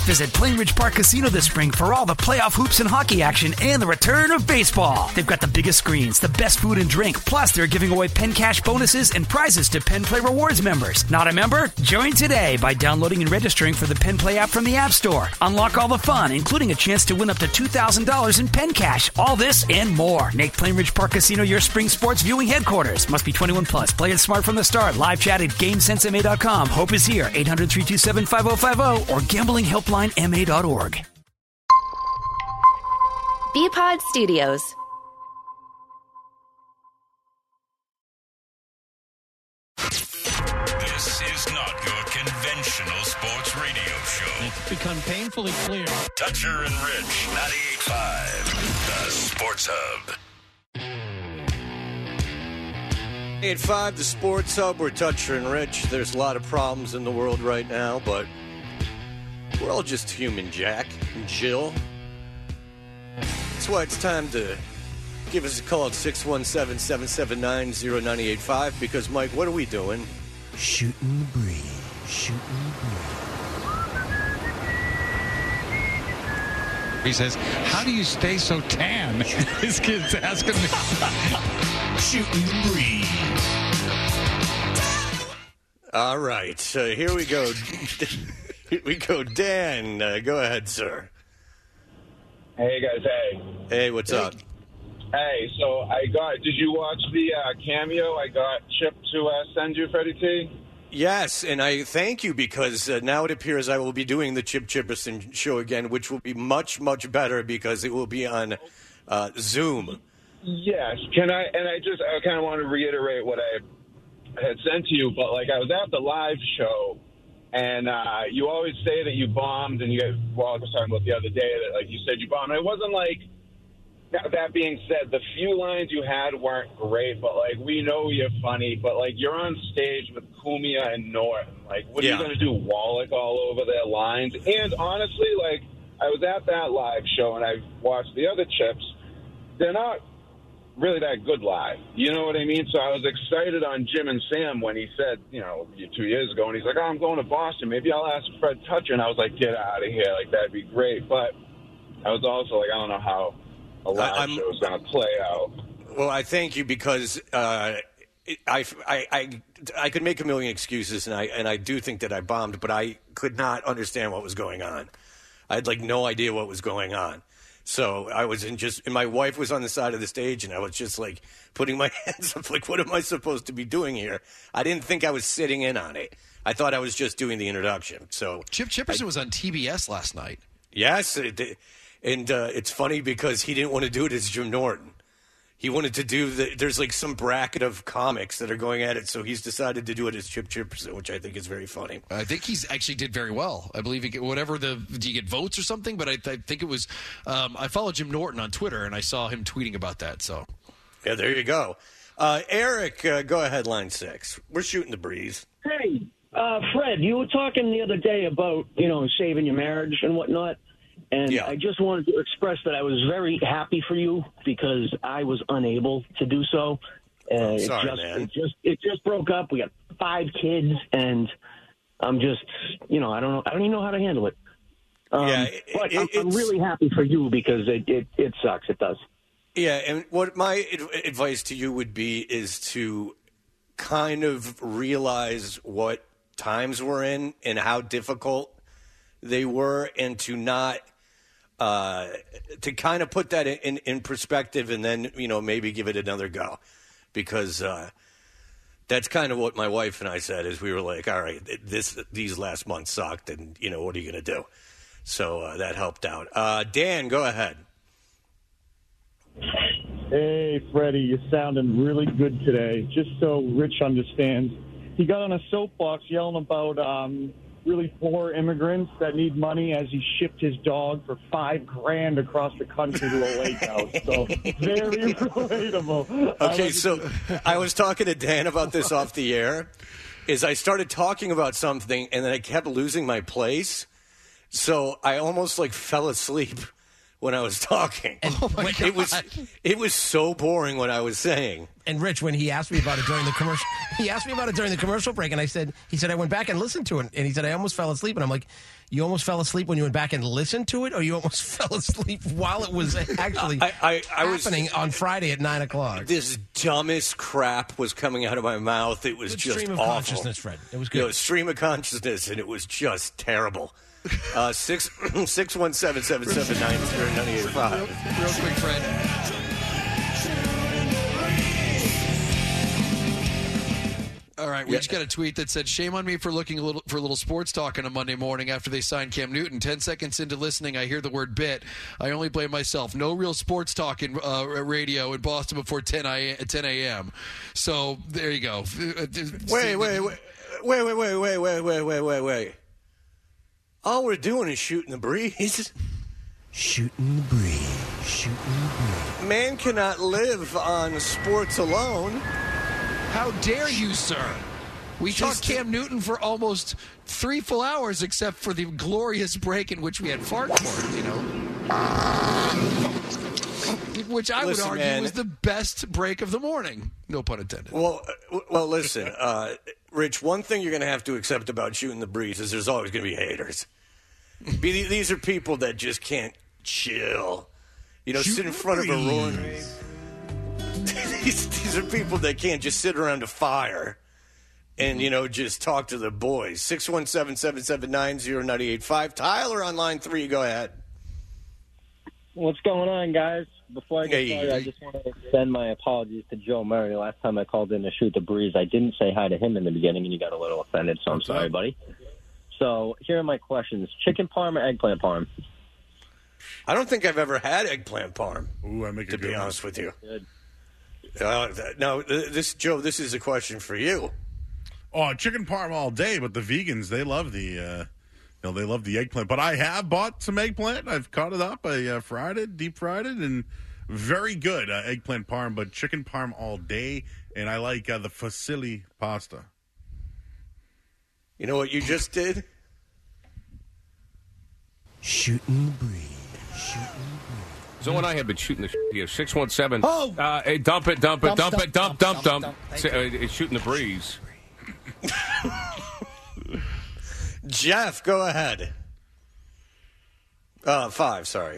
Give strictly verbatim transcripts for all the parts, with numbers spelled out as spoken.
Visit Plainridge Park Casino this spring for all the playoff hoops and hockey action and the return of baseball. They've got the biggest screens, the best food and drink, plus they're giving away Penn Cash bonuses and prizes to Penn Play Rewards members. Not a member? Join today by downloading and registering for the Penn Play app from the App Store. Unlock all the fun, including a chance to win up to two thousand dollars in Penn Cash. All this and more. Make Plainridge Park Casino your spring sports viewing headquarters. Must be twenty-one plus. Play it smart from the start. Live chat at GameSense M A dot com. Hope is here. eight hundred, three two seven, five oh five oh or gambling helpline M A dot org. B-Pod Studios. This is not your conventional sports radio show. It's become painfully clear. Toucher and Rich, ninety-eight point five, the Sports Hub. eight five, the Sports Hub. We're Toucher and Rich. There's a lot of problems in the world right now, but we're all just human, Jack and Jill. That's why it's time to give us a call at six one seven, seven seven nine, zero nine eight five because, Mike, what are we doing? Shooting the breeze. Shooting the breeze. He says, how do you stay so tan? His kid's asking me. Shooting the breeze. All right, so here we go. Here we go. Dan, uh, go ahead, sir. Hey, guys, hey. Hey, what's hey. up? Hey, so I got, did you watch the uh, cameo I got Chip to uh, send you, Freddie T? Yes, and I thank you because uh, now it appears I will be doing the Chip Chipperson show again, which will be much, much better because it will be on uh, Zoom. Yes. Can I, and I just, I kind of want to reiterate what I had sent to you, but like I was at the live show, and uh, you always say that you bombed, and you guys, well, I was talking about the other day that like you said you bombed. It wasn't like, that being said, the few lines you had weren't great, but, like, we know you're funny, but, like, you're on stage with Cumia and Norton. Like, what yeah. are you going to do, Wallach all over their lines? And, honestly, like, I was at that live show, and I watched the other Chips. They're not really that good live. You know what I mean? So I was excited on Jim and Sam when he said, you know, two years ago, and he's like, oh, I'm going to Boston. Maybe I'll ask Fred Toucher. And I was like, get out of here. Like, that'd be great. But I was also like, I don't know how a live show is going to play out. Well, I thank you because uh, I, I, I, I could make a million excuses, and I and I do think that I bombed, but I could not understand what was going on. I had, like, no idea what was going on. So I was in just – and my wife was on the side of the stage, and I was just, like, putting my hands up, like, what am I supposed to be doing here? I didn't think I was sitting in on it. I thought I was just doing the introduction. So Chip Chipperson I, was on T B S last night. Yes, it did. And uh, it's funny because he didn't want to do it as Jim Norton. He wanted to do the – there's like some bracket of comics that are going at it, so he's decided to do it as Chip Chipperson, which I think is very funny. I think he's actually did very well. I believe he get, whatever the – do you get votes or something? But I, I think it was um, – I follow Jim Norton on Twitter, and I saw him tweeting about that. So yeah, there you go. Uh, Eric, uh, go ahead, line six. We're shooting the breeze. Hey, uh, Fred, you were talking the other day about, you know, saving your marriage and whatnot. And yeah. I just wanted to express that I was very happy for you because I was unable to do so. Uh, I'm sorry, it just, man. It just, it just broke up. We got five kids, and I'm just, you know, I don't know. I don't even know how to handle it. Um, yeah, it, but it, I'm, I'm really happy for you because it, it, it sucks. It does. Yeah, and what my advice to you would be is to kind of realize what times we're in and how difficult they were, and to not uh, to kind of put that in, in perspective, and then, you know, maybe give it another go, because uh, that's kind of what my wife and I said. Is we were like, all right, this these last months sucked, and, you know, what are you going to do? So uh, that helped out. Uh, Dan, go ahead. Hey, Freddie, you're sounding really good today. Just so Rich understands, he got on a soapbox yelling about um, really poor immigrants that need money as he shipped his dog for five grand across the country to a lake house. So very relatable. Okay, so I was talking to Dan about this off the air. Is I started talking about something, and then I kept losing my place. So I almost like fell asleep when I was talking. And oh my God. It was it was so boring what I was saying. And Rich, when he asked me about it during the commercial, he asked me about it during the commercial break, and I said, he said I went back and listened to it, and he said I almost fell asleep, and I'm like, you almost fell asleep when you went back and listened to it, or you almost fell asleep while it was actually I, I, I happening was, on Friday at nine o'clock? This dumbest crap was coming out of my mouth. It was Good just stream of awful. consciousness, Fred. It was good. You know, stream of consciousness, and it was just terrible. Uh, six six one seven seven seven nine zero nine eight five. Real, real quick, Fred. All right, we Yeah. just got a tweet that said, "Shame on me for looking a little for a little sports talk on a Monday morning after they signed Cam Newton. Ten seconds into listening, I hear the word bit. I only blame myself. No real sports talk in uh, radio in Boston before ten a.m. So there you go. Wait, wait, wait, wait, wait, wait, wait, wait, wait, wait, wait, wait. All we're doing is shooting the breeze. Shooting the breeze. Shooting the breeze. Man cannot live on sports alone. How dare you, sir? We Just talked Cam Newton for almost three full hours, except for the glorious break in which we had fart porn, you know. Which I Listen, would argue man. was the best break of the morning. No pun intended. Well, uh, well, listen, uh, Rich. One thing you're going to have to accept about shooting the breeze is there's always going to be haters. Be, these are people that just can't chill. You know, Shoot sit in front of a room. these, these are people that can't just sit around a fire and, you know, just talk to the boys. six one seven, seven seven nine, zero nine eight five. Tyler on line three. Go ahead. What's going on, guys? Before I get Hey. started, I just want to extend my apologies to Joe Murray. Last time I called in to shoot the breeze, I didn't say hi to him in the beginning, and you got a little offended, so I'm What's sorry, up? buddy. So here are my questions. Chicken parm or eggplant parm? I don't think I've ever had eggplant parm, Ooh, I make a to good be one. honest with you. Good. Uh, th- now, th- this Joe, this is a question for you. Oh, chicken parm all day, but the vegans, they love the, uh, you know, they love the eggplant. But I have bought some eggplant. I've cut it up. I uh, fried it, deep fried it, and very good uh, eggplant parm. But chicken parm all day, and I like uh, the fusilli pasta. You know what you just did? Shooting the breeze. Shooting the breeze. Zoe and I have been shooting the shit here. six one seven. Oh! Uh, hey, dump it, dump it, Dump, dump, dump, it, dump, dump, dump, dump, dump. dump. Say, uh, it's shooting the breeze. Jeff, go ahead. Uh, five, sorry.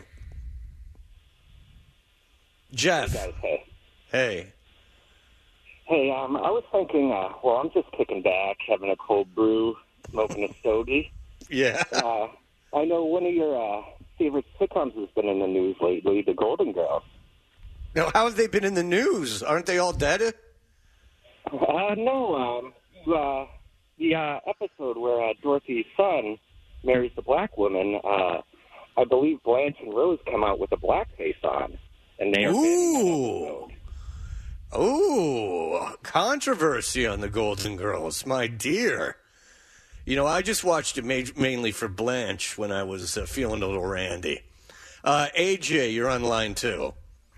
Jeff. Hey, guys, hey. Hey. Hey, um, I was thinking, uh, well, I'm just kicking back, having a cold brew, smoking a stogie. Yeah. Uh, I know one of your uh, favorite sitcoms has been in the news lately, The Golden Girls. Now, how have they been in the news? Aren't they all dead? Uh, no, um, uh, the uh, episode where uh, Dorothy's son marries the black woman, uh, I believe Blanche and Rose come out with a blackface on, and they are Ooh. Ooh, controversy on the Golden Girls, my dear. You know, I just watched it ma- mainly for Blanche when I was uh, feeling a little randy. Uh, A J, you're on line two.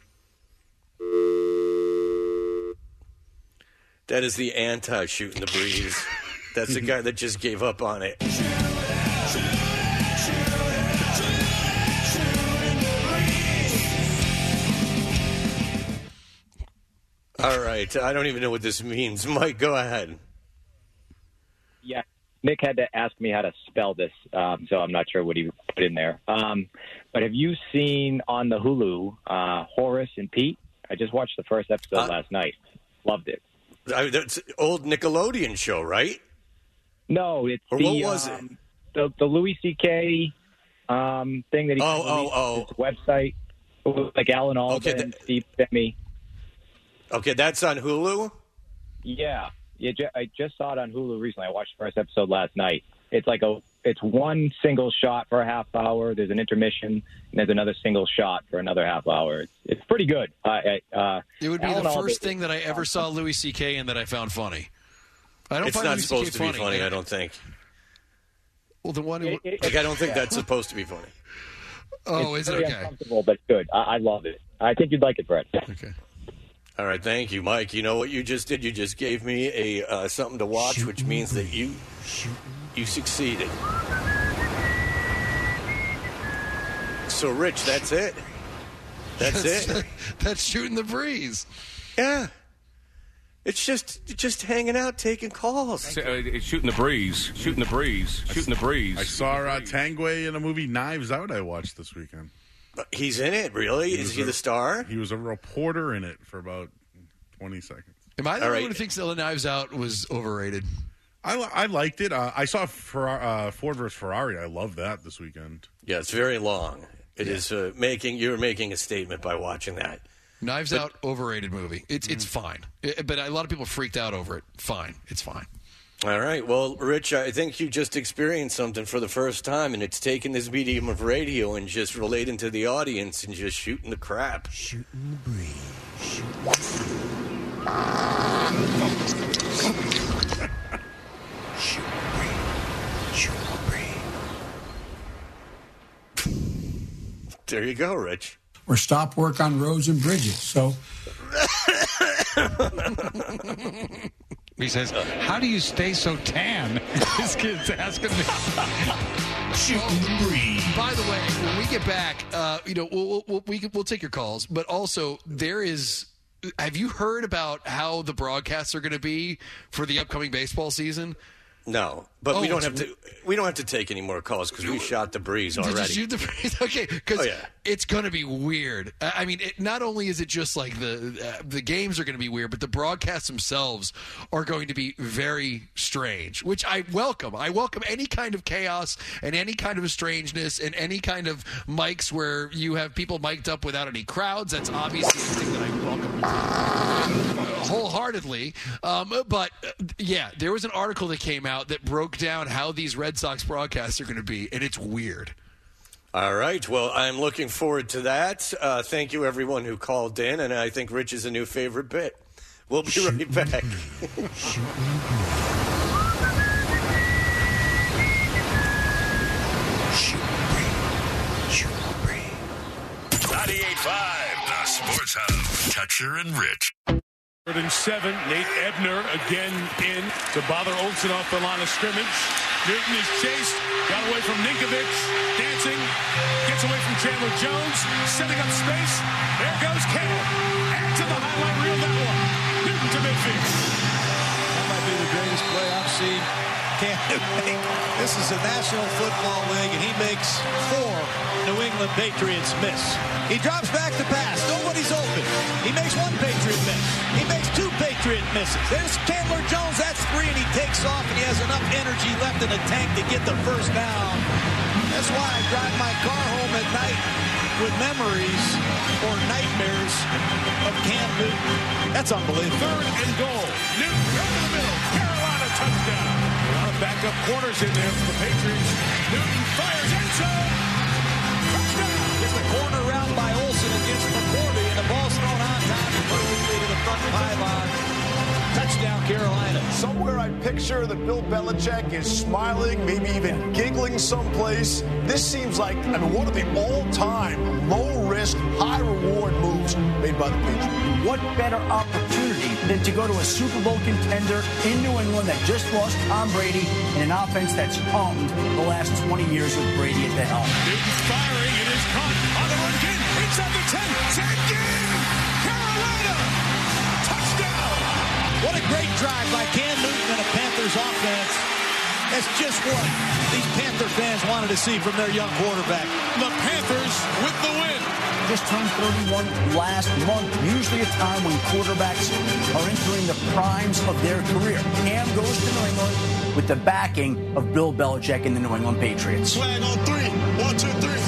That is the anti-shooting the breeze. That's the guy that just gave up on it. All right. I don't even know what this means. Mike, go ahead. Yeah, Nick had to ask me how to spell this, um, so I'm not sure what he put in there. Um, but have you seen on the Hulu uh, Horace and Pete? I just watched the first episode Uh, last night. Loved it. I, that's old Nickelodeon show, right? No, it's Or the, what was it? um, the the Louis C K um, thing that he Oh, released oh, on his website. It was like Alan Alda Okay, and Steve Buscemi. Okay, that's on Hulu? Yeah, yeah. Ju- I just saw it on Hulu recently. I watched the first episode last night. It's like a, it's one single shot for a half hour. There's an intermission, and there's another single shot for another half hour. It's, it's pretty good. Uh, uh, It would be Alan the Alda- first thing that I ever saw Louis C K in that I found funny. I don't It's find not Louis C K supposed to be funny, I don't think. Well, the one. It- it- Like, I don't think yeah. that's supposed to be funny. Oh, it's is it very okay? uncomfortable, but good. I, I love it. I think you'd like it, Brett. Okay. All right, thank you, Mike. You know what you just did? You just gave me a uh, something to watch, which means that you you succeeded. so, Rich, that's it. That's, that's it. That's shooting the breeze. Yeah. It's just just hanging out, taking calls. Uh, it's shooting the breeze. Shooting the breeze. Shooting the breeze. I saw uh, Tanguay in a movie Knives Out I watched this weekend. He's in it, really? He Is was he a- the star? He was a reporter in it for about twenty seconds. Am I the All only right. one who thinks that Knives Out was overrated? I, li- I liked it. Uh, I saw Ferrar- uh, Ford versus Ferrari. I loved that this weekend. Yeah, it's very long. It is uh, making you're making a statement by watching that. Knives But- Out, overrated movie. It's it's fine, It- but a lot of people freaked out over it. Fine, it's fine. All right. Well, Rich, I think you just experienced something for the first time, and it's taking this medium of radio and just relating to the audience and just shooting the crap. Shooting the breeze. Shooting the breeze. Shooting the breeze. There you go, Rich. Or stop work on roads and bridges. So He says, how do you stay so tan? This kid's asking me. Shooting the breeze. By the way, when we get back, uh, you know, we'll, we'll, we can, we'll take your calls, but also there is. Have you heard about how the broadcasts are going to be for the upcoming baseball season? No, but Oh, we don't it's- have to. We don't have to take any more calls because we shot the breeze Did already. you shoot the breeze? Okay, because Oh, yeah. it's going to be weird. I I mean, it, not only is it just like the uh, the games are going to be weird, but the broadcasts themselves are going to be very strange, which I welcome. I welcome any kind of chaos and any kind of strangeness and any kind of mics where you have people mic'd up without any crowds. That's obviously the thing that I welcome uh, wholeheartedly. Um, but uh, yeah, there was an article that came out that broke down how these Red Sox broadcasts are going to be, and it's weird. All right. Well, I'm looking forward to that. Uh, thank you, everyone who called in, and I think Rich is a new favorite bit. We'll be right back. ninety-eight point five, the Sports Hub. Toucher and Rich. Third and seven. Nate Ebner again in to bother Olsen off the line of scrimmage. Newton is chased. Got away from Ninkovich. Dancing. Gets away from Chandler Jones. Setting up space. There goes Cam. Add to the highlight reel that one. Newton to midfield. That might be the greatest play I've seen Cam Newton make. This is the National Football League, and he makes four New England Patriots miss. He drops back to pass. Nobody's open. He makes one Patriot miss. He makes two Patriot misses. There's Chandler Jones. That's three, and he takes off, and he has enough energy left in the tank to get the first down. That's why I drive my car home at night with memories or nightmares of Cam Newton. That's unbelievable. Third and goal. Newton right in the middle. Carolina touchdown. A lot of backup corners in there for the Patriots. Newton fires end zone. Touchdown. Gets the corner round by Olsen against McCourty, and the ball's thrown on time and perfectly to the front pylon. Touchdown, Carolina. Somewhere I picture that Bill Belichick is smiling, maybe even giggling someplace. This seems like, I mean, one of the all-time low-risk, high-reward moves made by the Patriots. What better opportunity than to go to a Super Bowl contender in New England that just lost Tom Brady in an offense that's owned the last twenty years with Brady at the helm. Newton firing. It is caught on the run again. Inside the ten. ten game. Carolina. Touchdown. What a great drive by Cam Newton and a Panthers offense. That's just what these Panther fans wanted to see from their young quarterback. The Panthers with the win. Just turned thirty-one last month, usually a time when quarterbacks are entering the primes of their career. Cam goes to New England with the backing of Bill Belichick and the New England Patriots. Flag on three. One, two, three.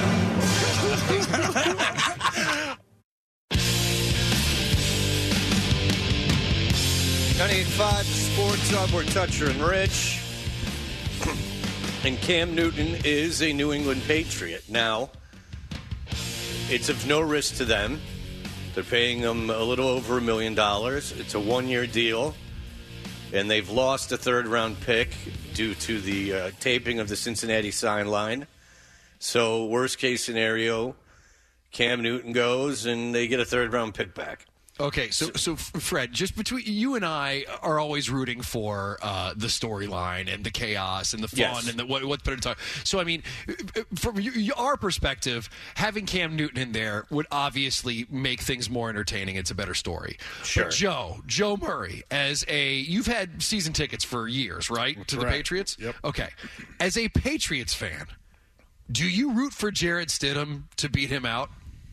ninety-eight point five Sports Hub, we're Toucher and Rich. And Cam Newton is a New England Patriot. Now, it's of no risk to them. They're paying him a little over a million dollars. It's a one-year deal. And they've lost a third-round pick due to the uh, taping of the Cincinnati sideline. So, worst-case scenario, Cam Newton goes and they get a third-round pick back. Okay, so so Fred, just between you and I are always rooting for uh, the storyline and the chaos and the fun Yes. and the what, what's better to talk. So I mean, from you, our perspective, having Cam Newton in there would obviously make things more entertaining. It's a better story. Sure. But Joe, Joe Murray, as a you've had season tickets for years, right, to the Correct. Patriots? Yep. Okay, as a Patriots fan, do you root for Jarrett Stidham to beat him out?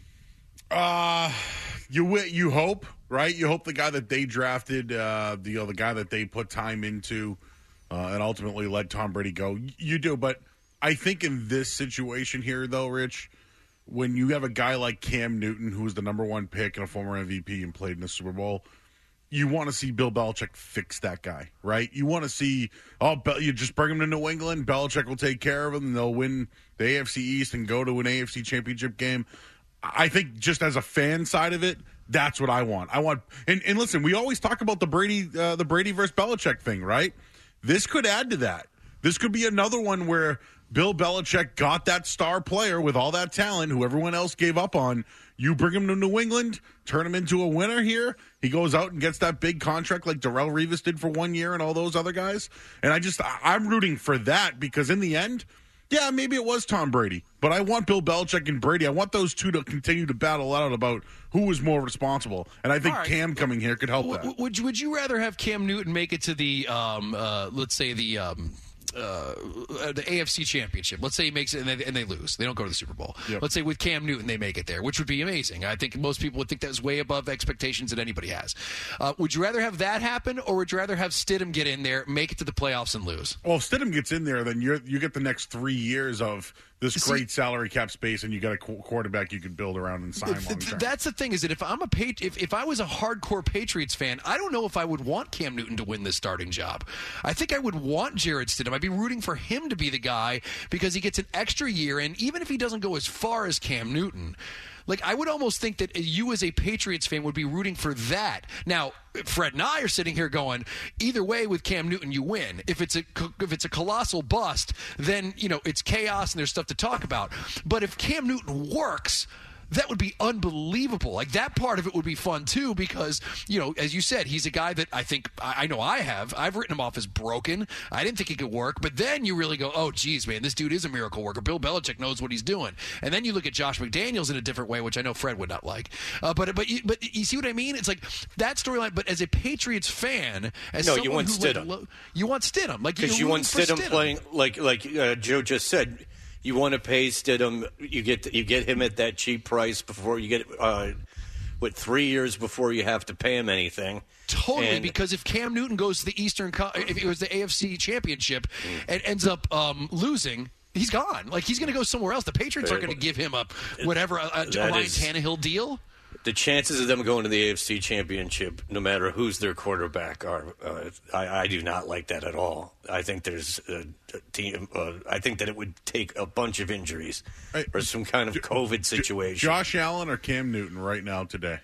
Uh, you wi- you hope, right? You hope the guy that they drafted, uh, the you know, the guy that they put time into, uh, and ultimately let Tom Brady go. You do, but I think in this situation here, though, Rich, when you have a guy like Cam Newton, who was the number one pick and a former M V P and played in the Super Bowl, you want to see Bill Belichick fix that guy, right? You want to see, oh, Be- you just bring him to New England, Belichick will take care of him, and they'll win the A F C East and go to an A F C championship game. I think just as a fan side of it, that's what I want. I want, and, and listen, we always talk about the Brady, uh, the Brady versus Belichick thing, right? This could add to that. This could be another one where Bill Belichick got that star player with all that talent, who everyone else gave up on. You bring him to New England, turn him into a winner here. He goes out and gets that big contract like Darrelle Revis did for one year and all those other guys. And I just, I'm rooting for that because in the end, yeah, maybe it was Tom Brady, but I want Bill Belichick and Brady. I want those two to continue to battle out about who was more responsible, and I think All right. Cam coming here could help W- that. Would you, would you rather have Cam Newton make it to the, um, uh, let's say the um, uh, the A F C Championship? Let's say he makes it and they, and they lose. They don't go to the Super Bowl. Yep. Let's say with Cam Newton they make it there, which would be amazing. I think most people would think that's way above expectations that anybody has. Uh, would you rather have that happen, or would you rather have Stidham get in there, make it to the playoffs, and lose? Well, if Stidham gets in there, then you you get the next three years of this See- great salary cap space, and you got a qu- quarterback you could build around and sign long Th- term. That's the thing, is that if I'm a Pat- if, if I was a hardcore Patriots fan, I don't know if I would want Cam Newton to win this starting job. I think I would want Jarrett Stidham. I'd be rooting for him to be the guy because he gets an extra year, and even if he doesn't go as far as Cam Newton, like, I would almost think that you as a Patriots fan would be rooting for that. Now, Fred and I are sitting here going, either way with Cam Newton, you win. If it's a if it's a colossal bust, then, you know, it's chaos and there's stuff to talk about. But if Cam Newton works, that would be unbelievable. Like, that part of it would be fun too, because, you know, as you said, he's a guy that I think I, I know I have. I've written him off as broken. I didn't think he could work, but then you really go, oh, geez, man, this dude is a miracle worker. Bill Belichick knows what he's doing. And then you look at Josh McDaniels in a different way, which I know Fred would not like. Uh, but but you, but you see what I mean? It's like that storyline. But as a Patriots fan, as No, someone you want who, Stidham. like, lo- you want Stidham, like Because you're you want rooting for Stidham playing like like uh, Joe just said. You want to pay Stidham. You get you get him at that cheap price before you get uh, what three years before you have to pay him anything. Totally, And- because if Cam Newton goes to the Eastern, Co- if it was the A F C Championship and ends up um, losing, he's gone. Like, he's going to go somewhere else. The Patriots aren't going to give him a whatever a, a That Ryan is- Tannehill deal. The chances of them going to the A F C Championship, no matter who's their quarterback, are uh, I, I do not like that at all. I think there's a, a team. Uh, I think that it would take a bunch of injuries or some kind of COVID situation. Josh Allen or Cam Newton right now today?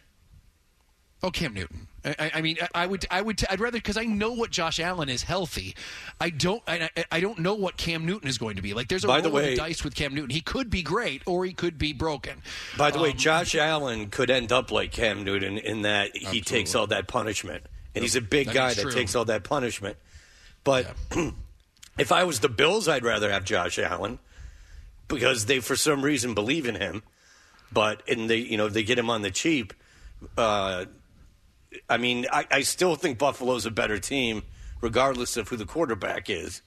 Oh, Cam Newton. I, I mean, I would, I would, I'd rather, because I know what Josh Allen is healthy. I don't, I, I don't know what Cam Newton is going to be. Like, there's a By roll the of way- the dice with Cam Newton. He could be great, or he could be broken. By the way, Um, Josh Allen could end up like Cam Newton in that he Absolutely. takes all that punishment, and he's a big That guy is that true. takes all that punishment. But if I was the Bills, I'd rather have Josh Allen because they, for some reason, believe in him. But and they, you know, they get him on the cheap. Uh, I mean, I, I still think Buffalo's a better team, regardless of who the quarterback is.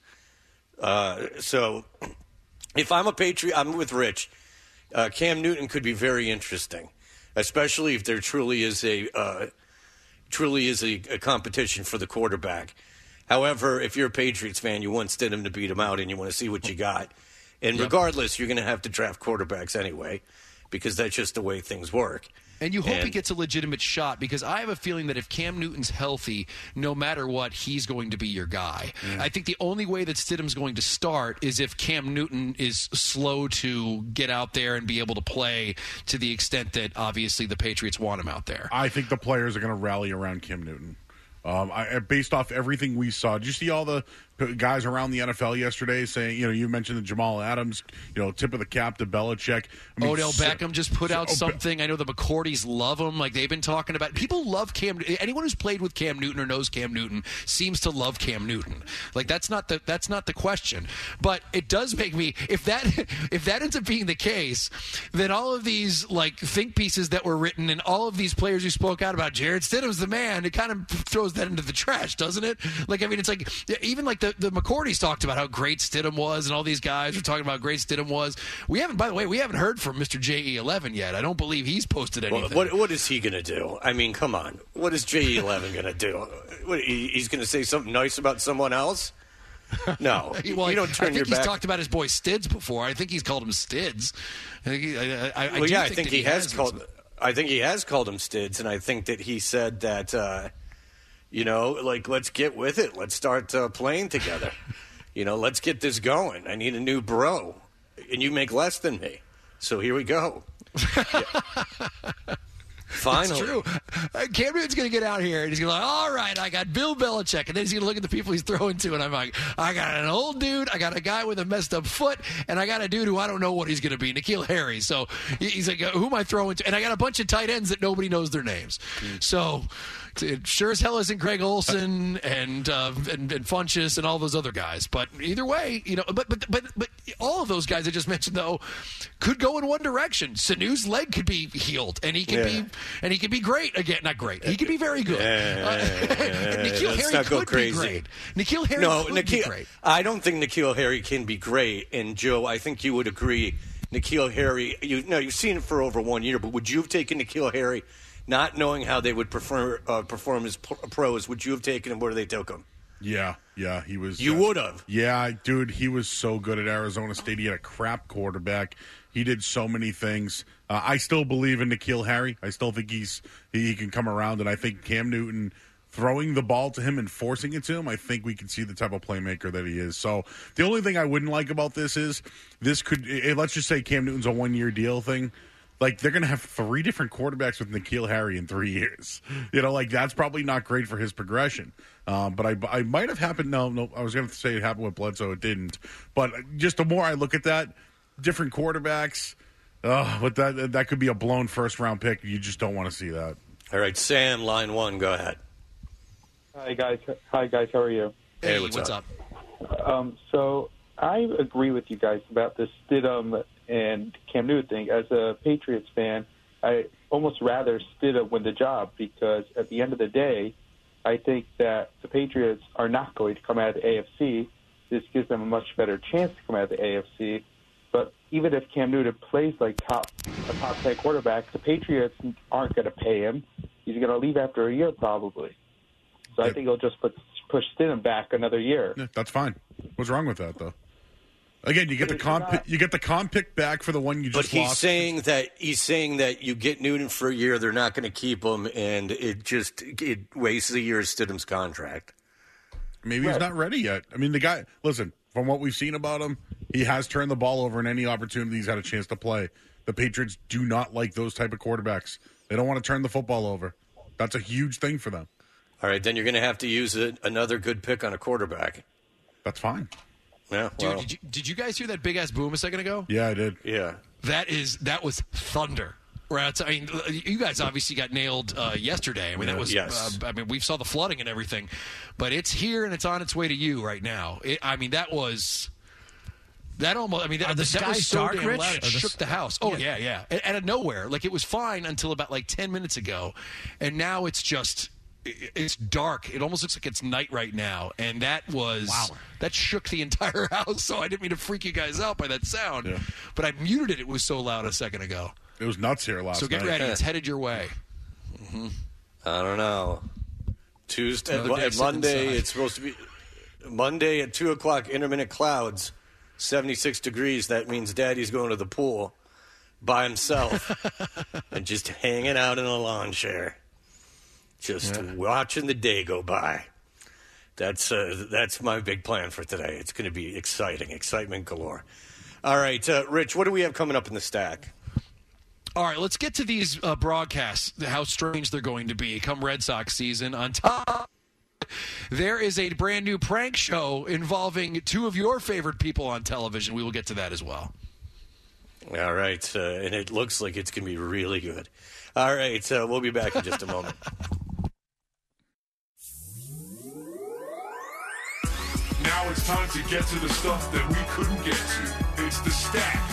Uh, so, if I'm a Patriot, I'm with Rich. Uh, Cam Newton could be very interesting, especially if there truly is a uh, truly is a, a competition for the quarterback. However, if you're a Patriots fan, you want Stidham to beat him out, and you want to see what you got. And regardless, you're going to have to draft quarterbacks anyway, because that's just the way things work. And you hope he And- gets a legitimate shot, because I have a feeling that if Cam Newton's healthy, no matter what, he's going to be your guy. I think the only way that Stidham's going to start is if Cam Newton is slow to get out there and be able to play to the extent that obviously the Patriots want him out there. I think the players are going to rally around Cam Newton. Um, I, based off everything we saw, did you see all the guys around the N F L yesterday saying, you know, you mentioned the Jamal Adams, you know, tip of the cap to Belichick. I mean, Odell so, Beckham just put out so, something. I know the McCourties love him. Like, they've been talking about. People love Cam. Anyone who's played with Cam Newton or knows Cam Newton seems to love Cam Newton. Like, that's not the that's not the question. But it does make me, if that if that ends up being the case, then all of these like think pieces that were written and all of these players who spoke out about Jarrett Stidham's the man, it kind of throws that into the trash, doesn't it? Like, I mean, it's like even like the the McCourties talked about how great Stidham was, and all these guys were talking about how great Stidham was. We haven't, by the way, we haven't heard from Mister J E eleven yet. I don't believe he's posted anything. What, what is he going to do? I mean, come on. What is J E eleven going to do? What, he, he's going to say something nice about someone else? No. Well, you don't turn I think your he's back. talked about his boy Stids before. I think he's called him Stids. I, I, I, well, I yeah, think I think he, he has, has called. I think he has called him Stids, and I think that he said that, uh, you know, like, let's get with it. Let's start uh, playing together. You know, let's get this going. I need a new bro, and you make less than me. So here we go. Yeah. Finally. It's true. Uh, Cam Newton's going to get out here, and he's going to be like, all right, I got Bill Belichick. And then he's going to look at the people he's throwing to, and I'm like, I got an old dude, I got a guy with a messed up foot, and I got a dude who I don't know what he's going to be, N'Keal Harry. So he's like, who am I throwing to? And I got a bunch of tight ends that nobody knows their names. Mm. So it sure as hell isn't Greg Olsen and, uh, and and Funchess and all those other guys. But either way, you know, but but but but all of those guys I just mentioned though could go in one direction. Sanu's leg could be healed, and he could yeah. be and he could be great again. Not great. He could be very good. Yeah, uh, and N'Keal Harry not go could crazy. be great. N'Keal Harry no, could N'Keal, be great. I don't think N'Keal Harry can be great. And Joe, I think you would agree. N'Keal Harry, you know, you've seen it for over one year, but would you have taken N'Keal Harry? Not knowing how they would prefer, uh, perform as pros, would you have taken him where they took him? Yeah, yeah, he was. You uh, would have. Yeah, dude, he was so good at Arizona State. He had a crap quarterback. He did so many things. Uh, I still believe in N'Keal Harry. I still think he's he, he can come around, and I think Cam Newton throwing the ball to him and forcing it to him, I think we can see the type of playmaker that he is. So the only thing I wouldn't like about this is this could, let's just say Cam Newton's a one-year deal thing. Like, they're going to have three different quarterbacks with N'Keal Harry in three years. You know, like, that's probably not great for his progression. Um, but I, I might have happened. No, no, I was going to say it happened with Bledsoe. It didn't. But just the more I look at that, different quarterbacks, oh, but that that could be a blown first-round pick. You just don't want to see that. All right, Sam, line one, go ahead. Hi, guys. Hi, guys. How are you? Hey, what's, what's up? up? Um, so I agree with you guys about the Stidham and Cam Newton thing. As a Patriots fan, I almost rather Stidham win the job because at the end of the day, I think that the Patriots are not going to come out of the A F C. This gives them a much better chance to come out of the A F C. But even if Cam Newton plays like top a top ten quarterback, the Patriots aren't going to pay him. He's going to leave after a year probably. So I think he'll just put, push Stidham back another year. Yeah, that's fine. What's wrong with that, though? Again, you get the comp, you get the comp pick back for the one you just But he's lost. saying that he's saying that you get Newton for a year, they're not going to keep him, and it just it wastes a year of Stidham's contract. Maybe he's not ready yet. I mean, the guy. Listen, from what we've seen about him, he has turned the ball over in any opportunity he's had a chance to play. The Patriots do not like those type of quarterbacks. They don't want to turn the football over. That's a huge thing for them. All right, then you're going to have to use a, another good pick on a quarterback. That's fine. Yeah, Dude, well. did you, did you guys hear that big ass boom a second ago? Yeah, I did. Yeah, that is that was thunder. Right? I mean, you guys obviously got nailed uh, yesterday. I mean, that was. Yes. Uh, I mean, we saw the flooding and everything, but it's here and it's on its way to you right now. It, I mean, that was. That almost, I mean, that, Are the that skies was so dark, damn Rich? loud, it Are the shook s- the house. Oh, Yeah. yeah, yeah. Out of nowhere. Like, it was fine until about, like, ten minutes ago. And now it's just, it- it's dark. It almost looks like it's night right now. And that was, Wow. that shook the entire house. So I didn't mean to freak you guys out by that sound. Yeah. But I muted it. It was so loud a second ago. It was nuts here last So get night. ready. It's headed your way. Mm-hmm. I don't know. Tuesday, Another day at sitting Monday, inside. it's supposed to be Monday at two o'clock. Intermittent clouds, seventy-six degrees. That means Daddy's going to the pool by himself and just hanging out in a lawn chair, just Yeah. watching the day go by. That's uh, that's my big plan for today. It's going to be exciting, excitement galore. All right, uh, Rich, what do we have coming up in the stack? All right, let's get to these uh, broadcasts, how strange they're going to be come Red Sox season. On top there is a brand new prank show involving two of your favorite people on television. We will get to that as well. All right, uh, and it looks like it's going to be really good. All right, uh, we'll be back in just a moment. Now it's time to get to the stuff that we couldn't get to. It's the stack.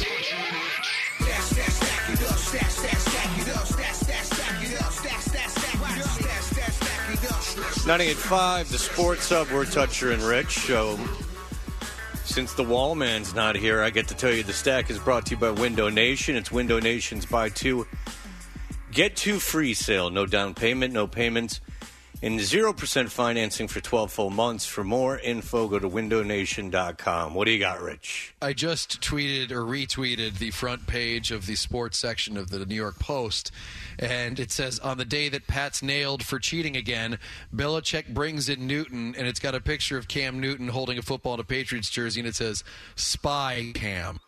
ninety-eight point five, the Sports Hub. We're Toucher and Rich. So, since the Wallman's not here, I get to tell you the stack is brought to you by Window Nation. It's Window Nation's buy two, get two free sale. No down payment, no payments, and zero percent financing for twelve full months. For more info, go to window nation dot com. What do you got, Rich? I just tweeted or retweeted the front page of the sports section of the New York Post, and it says, on the day that Pat's nailed for cheating again, Belichick brings in Newton, and it's got a picture of Cam Newton holding a football in a Patriots jersey, and it says, Spy Cam.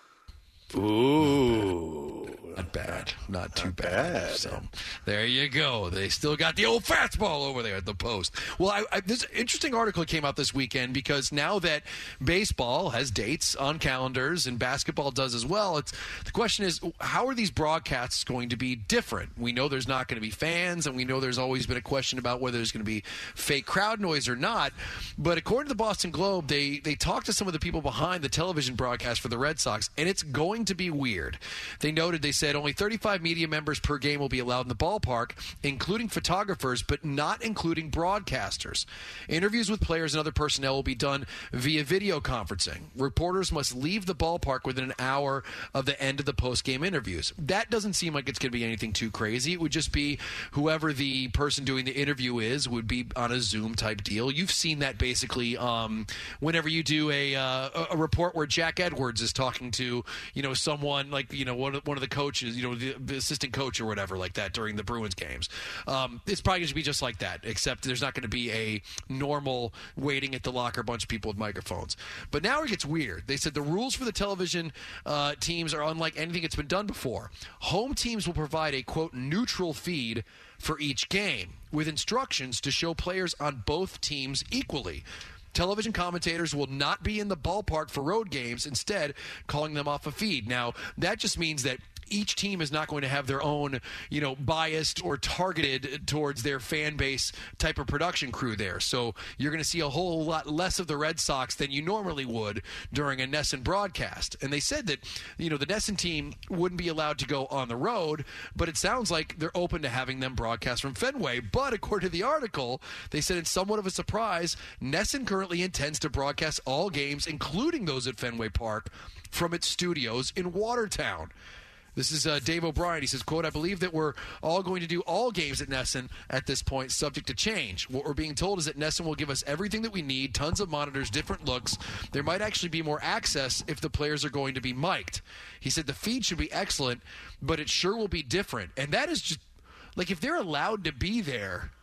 Ooh. Not bad. Not too Not bad. bad. So there you go. They still got the old fastball over there at the Post. Well, I, I, this interesting article came out this weekend because now that baseball has dates on calendars and basketball does as well, it's the question is, how are these broadcasts going to be different? We know there's not going to be fans, and we know there's always been a question about whether there's going to be fake crowd noise or not. But according to the Boston Globe, they, they talked to some of the people behind the television broadcast for the Red Sox, and it's going to be weird. They noted, they said only thirty-five media members per game will be allowed in the ballpark, including photographers, but not including broadcasters. Interviews with players and other personnel will be done via video conferencing. Reporters must leave the ballpark within an hour of the end of the post-game interviews. That doesn't seem like it's going to be anything too crazy. It would just be whoever the person doing the interview is would be on a Zoom type deal. You've seen that basically um, whenever you do a, uh, a report where Jack Edwards is talking to, you know, someone like, you know, one of, one of the coaches, you know, the, the assistant coach or whatever like that during the Bruins games. Um, it's probably going to be just like that, except there's not going to be a normal waiting at the locker bunch of people with microphones. But now it gets weird. They said the rules for the television uh, teams are unlike anything that's been done before. Home teams will provide a, quote, neutral feed for each game with instructions to show players on both teams equally. Television commentators will not be in the ballpark for road games, instead calling them off a feed. Now, that just means that each team is not going to have their own, you know, biased or targeted towards their fan base type of production crew there. So you're going to see a whole lot less of the Red Sox than you normally would during a NESN broadcast. And they said that, you know, the NESN team wouldn't be allowed to go on the road, but it sounds like they're open to having them broadcast from Fenway. But according to the article, they said it's somewhat of a surprise. NESN currently intends to broadcast all games, including those at Fenway Park, from its studios in Watertown. This is uh, Dave O'Brien. He says, quote, I believe that we're all going to do all games at NESN at this point, subject to change. What we're being told is that NESN will give us everything that we need, tons of monitors, different looks. There might actually be more access if the players are going to be mic'd. He said the feed should be excellent, but it sure will be different. And that is just, like, if they're allowed to be there,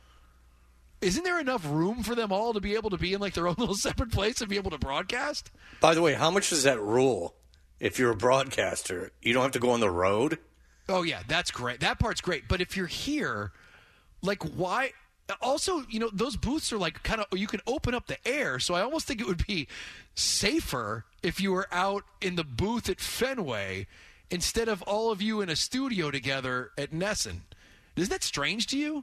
isn't there enough room for them all to be able to be in, like, their own little separate place and be able to broadcast? By the way, how much does that rule? If you're a broadcaster, you don't have to go on the road? Oh, yeah, that's great. That part's great. But if you're here, like, why? Also, you know, those booths are, like, kind of, you can open up the air. So I almost think it would be safer if you were out in the booth at Fenway instead of all of you in a studio together at NESN. Isn't that strange to you?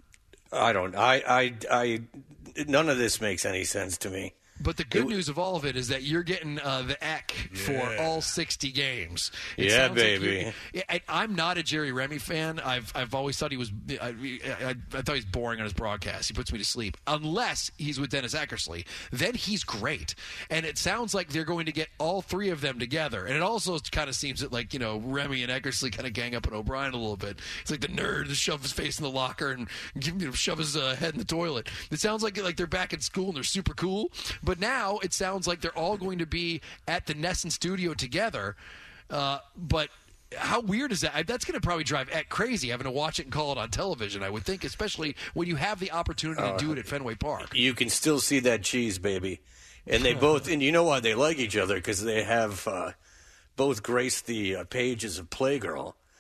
I don't. I, I, I, none of this makes any sense to me. But the good news of all of it is that you're getting uh, the E C yeah. for all sixty games. It yeah, baby. Like I, I'm not a Jerry Remy fan. I've I've always thought he was. I, I, I thought he was boring on his broadcast. He puts me to sleep unless he's with Dennis Eckersley. Then he's great. And it sounds like they're going to get all three of them together. And it also kind of seems that, like, you know, Remy and Eckersley kind of gang up on O'Brien a little bit. It's like the nerd to shove his face in the locker and give, you know, shove his uh, head in the toilet. It sounds like like they're back in school and they're super cool. But now it sounds like they're all going to be at the NESN studio together. Uh, but how weird is that? That's going to probably drive Eck crazy having to watch it and call it on television, I would think, especially when you have the opportunity uh, to do it at Fenway Park. You can still see that cheese, baby. And they both, and you know why they like each other, because they have uh, both graced the uh, pages of Playgirl.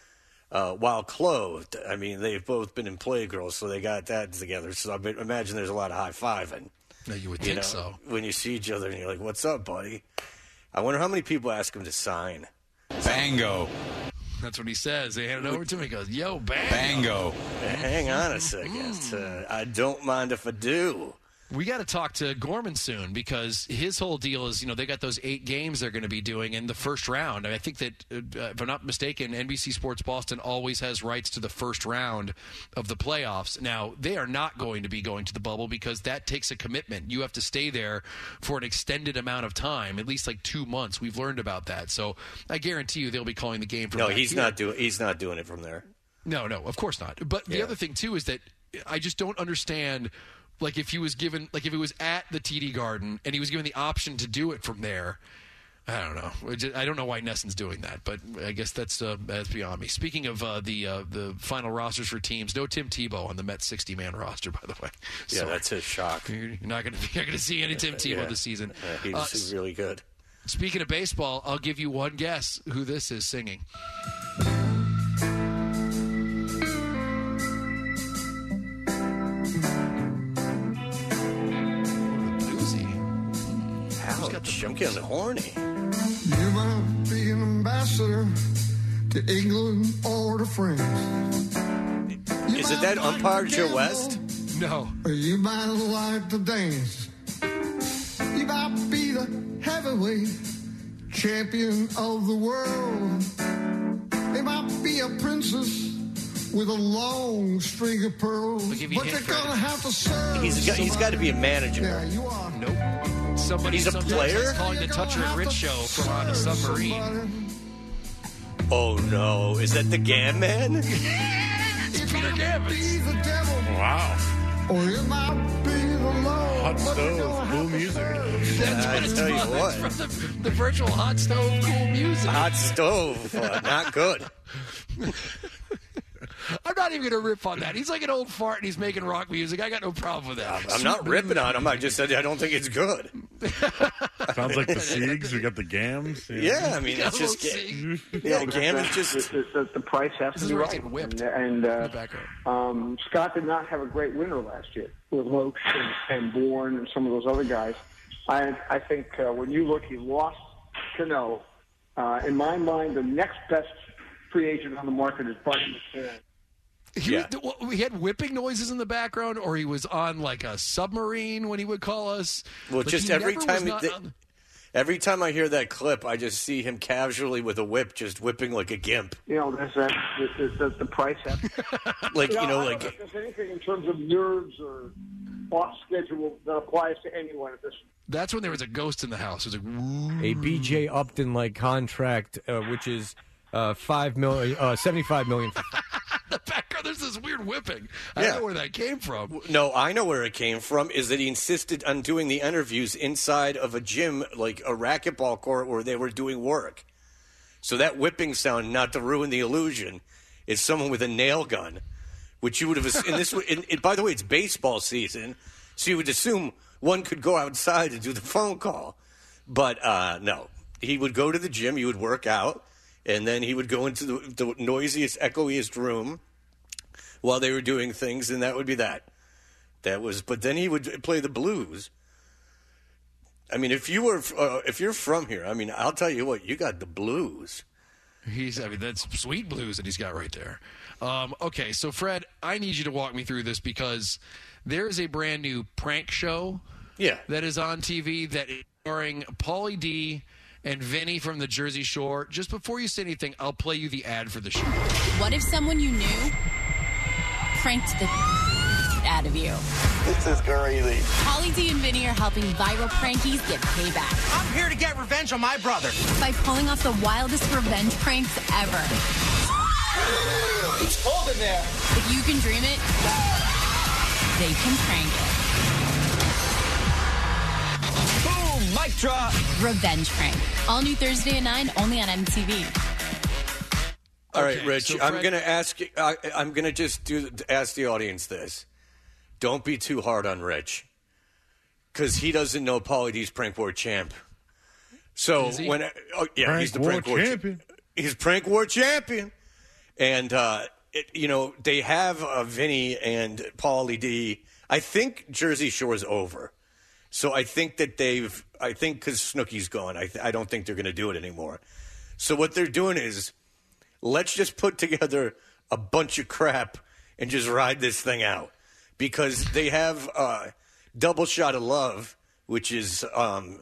uh, while clothed. I mean, they've both been in Playgirls, so they got that together. So I imagine there's a lot of high-fiving. No, you would You think know, so. when you see each other and you're like, what's up, buddy? I wonder how many people ask him to sign. Bango. That's what he says. They hand it over to him. He goes, yo, bango. Bango. Hang on a second. Uh, I don't mind if I do. We got to talk to Gorman soon because his whole deal is, you know, they got those eight games they're going to be doing in the first round. I think that, uh, if I'm not mistaken, N B C Sports Boston always has rights to the first round of the playoffs. Now, they are not going to be going to the bubble because that takes a commitment. You have to stay there for an extended amount of time, at least like two months. We've learned about that. So I guarantee you they'll be calling the game from No, back he's here. not doing. He's not doing it from there. No, no, of course not. But the Yeah. other thing, too, is that I just don't understand, like, if he was given, like, if it was at the T D Garden and he was given the option to do it from there, I don't know. It just- I don't know why Nesson's doing that, but I guess that's uh, that's beyond me. Speaking of uh, the uh, the final rosters for teams, no Tim Tebow on the Mets sixty-man roster, by the way. Yeah, Sorry. that's a shock. You're not going to going to see any Tim Tebow Yeah. this season. Yeah, he's Uh, really good. Speaking of baseball, I'll give you one guess who this is singing. Ouch, I'm getting horny. You might be an ambassador to England or to France. Is it that umpire Joe West? No. Or you might like to dance. You might be the heavyweight champion of the world. It might be a princess with a long string of pearls. But you're gonna have to serve. He's got, he's got to be a manager. Yeah, you are. Nope. Somebody He's a sometimes player? is calling the Toucher and Rich show from on a submarine. Oh no, is that the Gam Man? It's Peter Gambit. Wow. Or it might be the Lord. Hot stove, cool music. That's I what it's tell you from. what. It's from the, the virtual hot stove cool music. Hot stove, uh, not good. I'm not even going to rip on that. He's like an old fart and he's making rock music. I got no problem with that. I'm not ripping on him. I just said I don't think it's good. Sounds like the Siegs. We got the Gams. Yeah, I mean, Yeah, it's just we'll see. yeah, Gam is just. The, the, the price has This to is be where he's right. getting whipped And, and in uh, the background. um, Scott did not have a great winter last year with Lokes and, and Bourne and some of those other guys. I I think uh, when you look, he lost Cano. Uh, in my mind, the next best free agent on the market is Bucky McCann. He, was, well, we had whipping noises in the background, or he was on like a submarine when he would call us. Well, Like, just he every never time was not he- on- Every time I hear that clip, I just see him casually with a whip, just whipping like a gimp. You know, there's that. There's, there's the price has. Like, you know, I don't like- know if there's anything in terms of nerves or off schedule that applies to anyone at this. That's when there was a ghost in the house. It was like, A B J Upton like contract, uh, which is uh, five million, uh, seventy-five million. the background. There's this weird whipping. I Yeah. don't know where that came from. No, I know where it came from. Is that he insisted on doing the interviews inside of a gym, like a racquetball court, where they were doing work. So that whipping sound, not to ruin the illusion, is someone with a nail gun, which you would have. And this, and, and by the way, it's baseball season, so you would assume one could go outside to do the phone call, but uh, no, he would go to the gym. He would work out, and then he would go into the, the noisiest, echoiest room while they were doing things, and that would be that. That was. But then he would play the blues. I mean, if you were, uh, if you're from here, I mean, I'll tell you what, you got the blues. He's, I mean, that's sweet blues that he's got right there. Um, okay, so Fred, I need you to walk me through this because there is a brand new prank show yeah. that is on T V that is starring Pauly D and Vinny from the Jersey Shore. Just before you say anything, I'll play you the ad for the show. What if someone you knew pranked the out of you? This is crazy. Pauly D and Vinny are helping viral prankies get payback I'm here to get revenge on my brother. by pulling off the wildest revenge pranks ever. It's cold in there. If you can dream it, they can prank it. Boom, mic drop. Revenge Prank. All new Thursday at nine, only on M T V. All right, Okay, Rich. so I'm Fred- going to ask. you- I, I'm going to just do ask the audience this: don't be too hard on Rich, because he doesn't know Pauly D's prank war champ. So Is he? when oh, yeah, Prank he's the war prank war champion. He's prank war champion. And, uh, it, you know, they have uh, Vinny and Paulie D. I think Jersey Shore's over. So I think that they've, I think because Snooki's gone, I, th- I don't think they're going to do it anymore. So what they're doing is, let's just put together a bunch of crap and just ride this thing out. Because they have uh, Double Shot of Love, which is um,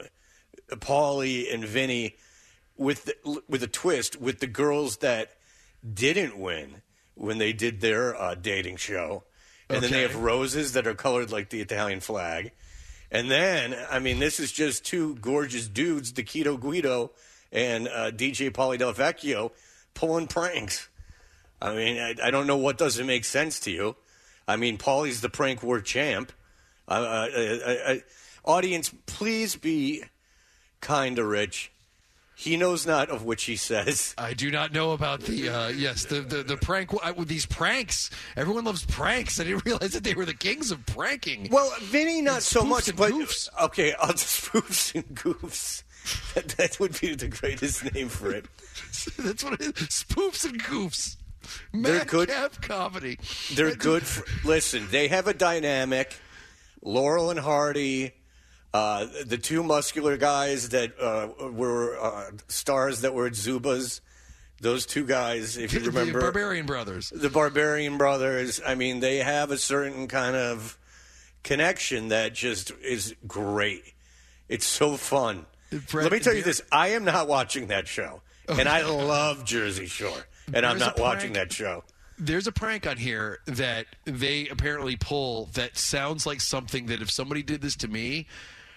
Paulie and Vinny with the, with a twist with the girls that didn't win when they did their uh, dating show. And okay. then they have roses that are colored like the Italian flag. And then, I mean, this is just two gorgeous dudes, Dakito Guido and uh, D J Paulie Del Vecchio, pulling pranks. I mean, I, I don't know what doesn't make sense to you. I mean, Paulie's the prank war champ. Uh, uh, uh, uh, audience, please be kind to Rich. He knows not of which he says. I do not know about the, uh, yes, the, the, the prank, with these pranks. Everyone loves pranks. I didn't realize that they were the kings of pranking. Well, Vinny, not so much, but, goofs. okay, I'll just spoofs and goofs. That, that would be the greatest name for it. That's what it is. Spoofs and goofs. They're good. Madcap comedy. They're good. For, listen, they have a dynamic. Laurel and Hardy. Uh, the two muscular guys that uh, were uh, stars that were at Zubaz, those two guys, if you remember. The Barbarian Brothers. The Barbarian Brothers. I mean, they have a certain kind of connection that just is great. It's so fun. Brett, Let me tell you this. I am not watching that show. Okay. And I love Jersey Shore. And There's I'm not watching that show. There's a prank on here that they apparently pull that sounds like something that if somebody did this to me,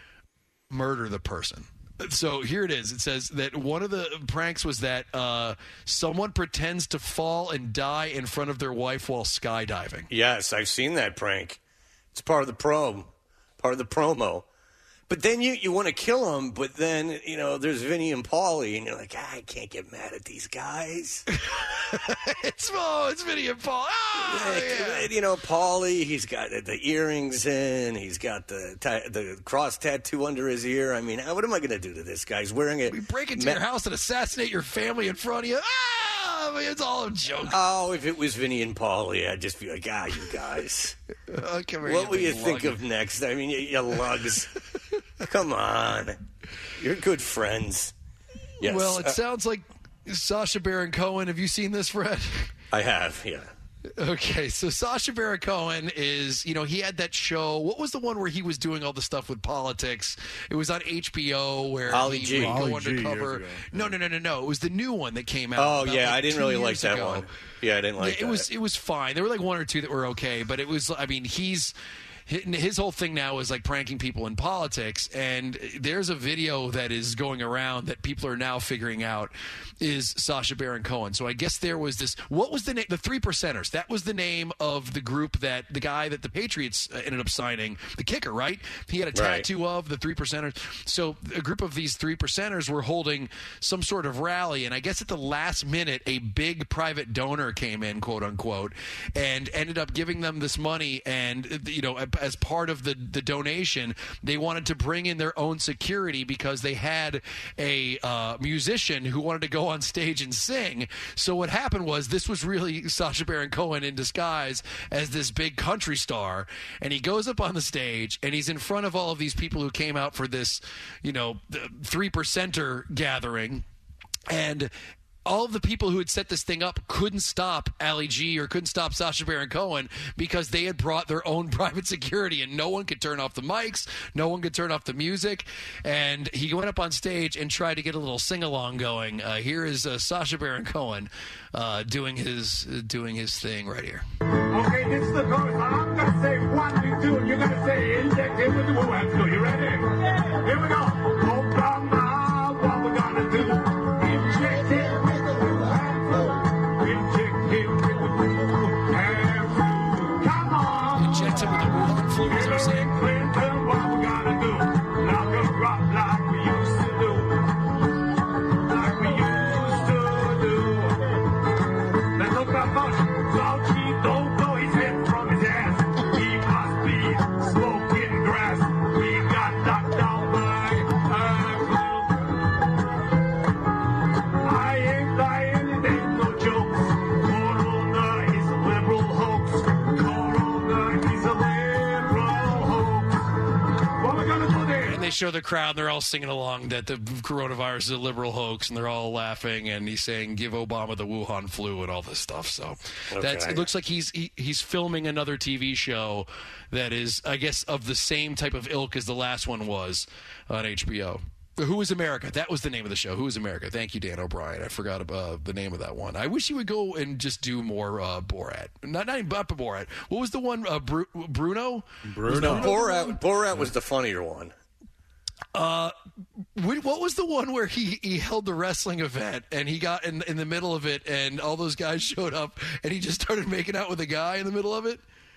murder the person. So here it is. It says that one of the pranks was that uh, someone pretends to fall and die in front of their wife while skydiving. Yes, I've seen that prank. It's part of the prom, part of the promo. But then you, you want to kill them, but then, you know, there's Vinny and Paulie, and you're like, ah, I can't get mad at these guys. it's oh, it's Vinny and Paulie. Oh, like, yeah. You know, Paulie, he's got the earrings in, he's got the ta- the cross tattoo under his ear. I mean, what am I going to do to this guy? He's wearing it. We break into ma- your house and assassinate your family in front of you. Ah, I mean, it's all a joke. Oh, if it was Vinny and Paulie, I'd just be like, ah, you guys. oh, come here, what you will you lug. think of next? I mean, you, you lugs. Come on. You're good friends. Yes. Well, it uh, sounds like Sacha Baron Cohen. Have you seen this, Fred? I have, yeah. Okay, so Sacha Baron Cohen is, you know, he had that show. What was the one where he was doing all the stuff with politics? It was on H B O where Ollie he G. would go Ollie undercover. G No, no, no, no, no. It was the new one that came out. Oh, about, yeah, like, I didn't two really like years that ago. one. Yeah, I didn't like yeah, that. It was, it was fine. There were like one or two that were okay, but it was, I mean, he's... His whole thing now is like pranking people in politics, and there's a video that is going around that people are now figuring out is Sacha Baron Cohen. So I guess there was this. What was the name? The Three Percenters. That was the name of the group that the guy that the Patriots ended up signing, the kicker, right? He had a tattoo right. of the Three Percenters. So a group of these Three Percenters were holding some sort of rally, and I guess at the last minute, a big private donor came in, quote unquote, and ended up giving them this money, and you know. As part of the, the donation, they wanted to bring in their own security because they had a uh, musician who wanted to go on stage and sing. So what happened was this was really Sacha Baron Cohen in disguise as this big country star, and he goes up on the stage and he's in front of all of these people who came out for this, you know, three percenter gathering, and all of the people who had set this thing up couldn't stop Ali G or couldn't stop Sacha Baron Cohen because they had brought their own private security, and no one could turn off the mics, no one could turn off the music, and he went up on stage and tried to get a little sing-along going. Uh, here is uh, Sacha Baron Cohen uh, doing his uh, doing his thing right here. Okay, this is the chorus. I'm going to say one, you two, and you're going to say inject him with the woo and two. You ready? Yeah. Here we go. Oh, grandma, what we going to do? Inject him. Inject him with the Wuhan flu, is what I'm saying? Clinton, what we gotta do? Knock a rock like we used to do. Like we used to do. Let's look up much. Fauci don't know his head from his ass. He must be smoking grass. He got knocked down by a flu. I ain't lying, it ain't no jokes. show the crowd, and they're all singing along that the coronavirus is a liberal hoax, and they're all laughing, and he's saying, give Obama the Wuhan flu and all this stuff. So Okay. that's it looks like he's he, he's filming another T V show that is, I guess, of the same type of ilk as the last one was on H B O. Who is America? That was the name of the show. Who is America? Thank you, Dan O'Brien. I forgot about uh, the name of that one. I wish you would go and just do more uh, Borat. Not not even Borat. What was the one? Uh, Bru- Bruno. Was that Borat. Borat was the funnier one. Uh, what what was the one where he, he held the wrestling event and he got in in the middle of it and all those guys showed up and he just started making out with a guy in the middle of it?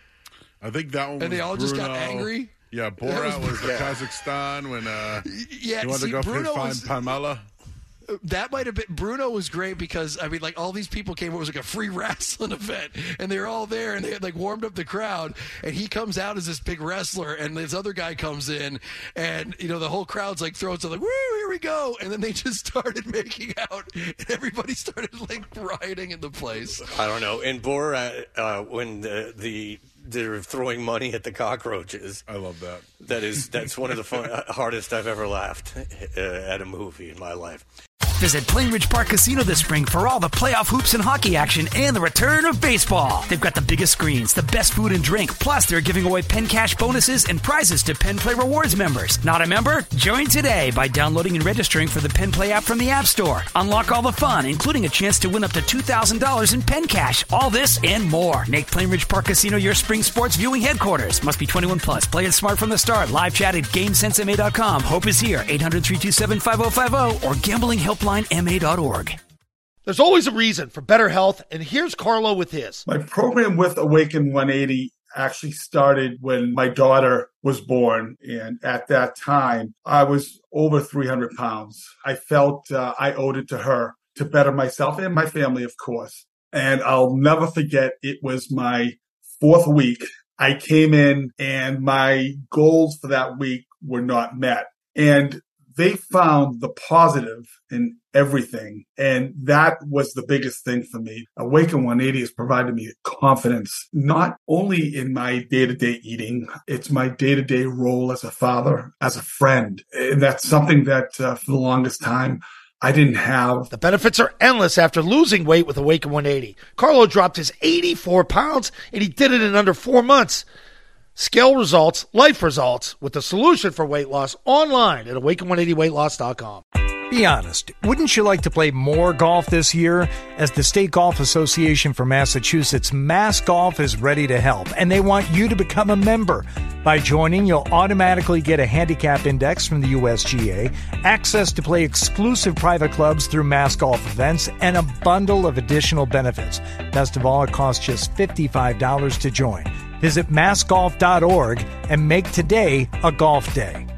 I think that one. And was they all just got Bruno. angry? Yeah, That Borat was- was, the Yeah. Kazakhstan when uh, Yeah, he wanted see, to go Bruno find was- Pamela. That might have been Bruno was great because I mean, like all these people came. It was like a free wrestling event, and they were all there, and they had like warmed up the crowd. And he comes out as this big wrestler, and this other guy comes in, and you know the whole crowd's like throws it like, "Woo, here we go!" And then they just started making out, and everybody started like rioting in the place. I don't know. In Borat, uh, when the, the they're throwing money at the cockroaches. I love that. That is that's one of the fun, uh, hardest I've ever laughed uh, at a movie in my life. Visit Plainridge Park Casino this spring for all the playoff hoops and hockey action and the return of baseball. They've got the biggest screens, the best food and drink, plus they're giving away Penn Cash bonuses and prizes to Penn Play Rewards members. Not a member? Join today by downloading and registering for the Penn Play app from the App Store. Unlock all the fun, including a chance to win up to two thousand dollars in Penn Cash. All this and more. Make Plainridge Park Casino your spring sports viewing headquarters. Must be twenty-one plus. Play it smart from the start. Live chat at game sense m a dot com. Hope is here. eight hundred, three two seven, five oh five oh or gambling helpline m a dot org. There's always a reason for better health, and here's Carlo with his. My program with Awaken one eighty actually started when my daughter was born. And at that time, I was over three hundred pounds. I felt uh, I owed it to her to better myself and my family, of course. And I'll never forget, it was my fourth week. I came in and my goals for that week were not met. And they found the positive in everything. And that was the biggest thing for me. Awaken one eighty has provided me confidence, not only in my day-to-day eating, it's my day-to-day role as a father, as a friend. And that's something that uh, for the longest time, I didn't have. The benefits are endless after losing weight with Awaken one eighty. Carlo dropped his eighty-four pounds, and he did it in under four months. Scale results, life results, with the solution for weight loss online at awaken one eighty weight loss dot com. Be honest, wouldn't you like to play more golf this year? As the State Golf Association for Massachusetts, Mass Golf is ready to help, and they want you to become a member. By joining, you'll automatically get a handicap index from the U S G A, access to play exclusive private clubs through Mass Golf events, and a bundle of additional benefits. Best of all, it costs just fifty-five dollars to join. Visit mass golf dot org and make today a golf day.